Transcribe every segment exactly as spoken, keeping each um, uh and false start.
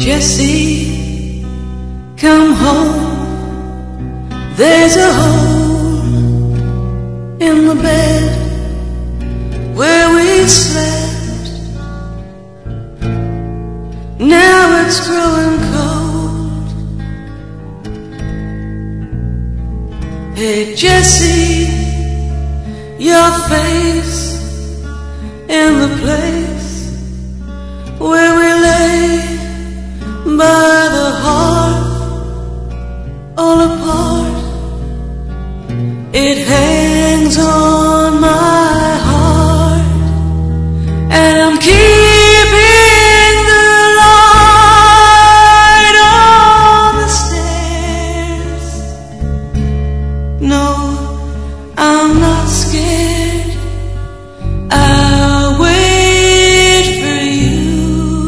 Jesse, come home. There's a hole in the bed where we slept. Now it's growing cold. Hey Jesse, your face in the place where we lay by the hearth, all apart. It hangs on my heart, and I'm keeping the light on the stairs. No, I'm not scared. I'll wait for you.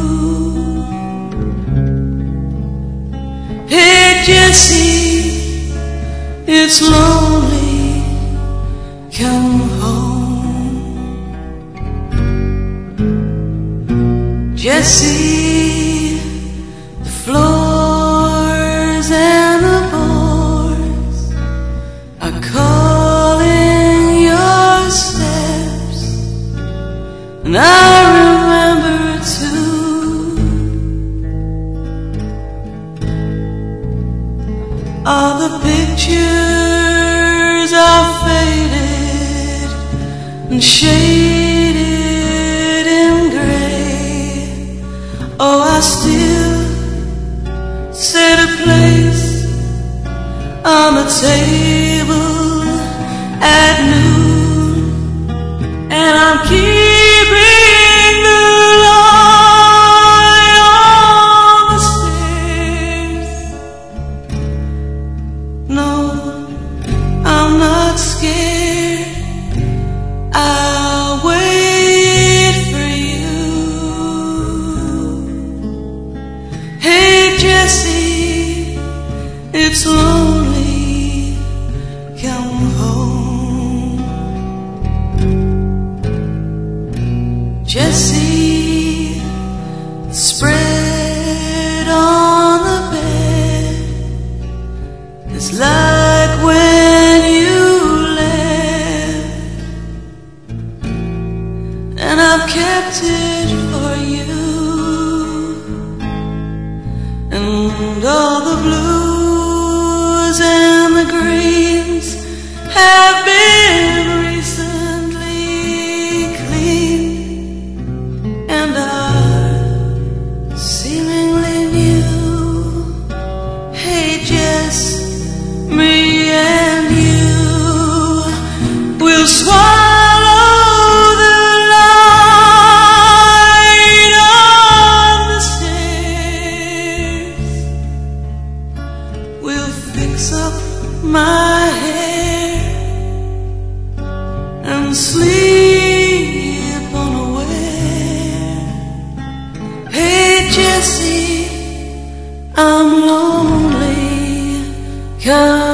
Hey Jesse, it's lonely. Come home. Jesse, the floors and the boards are calling your steps, and I remember it too. All the pictures are faded and shaded in gray. Oh, I still set a place on the table at noon, and I'm keeping the light on the stairs. No, I'm not scared. I'll wait for you. Hey Jesse, it's lonely. Come home. Jesse, the spread on the bed is like when you and I've kept it for you, and all the blues and the greens have been recently cleaned and are seemingly new. Hey Jess, me and you will swallow up my hair and sleep unaware. Hey Jesse, I'm lonely. Come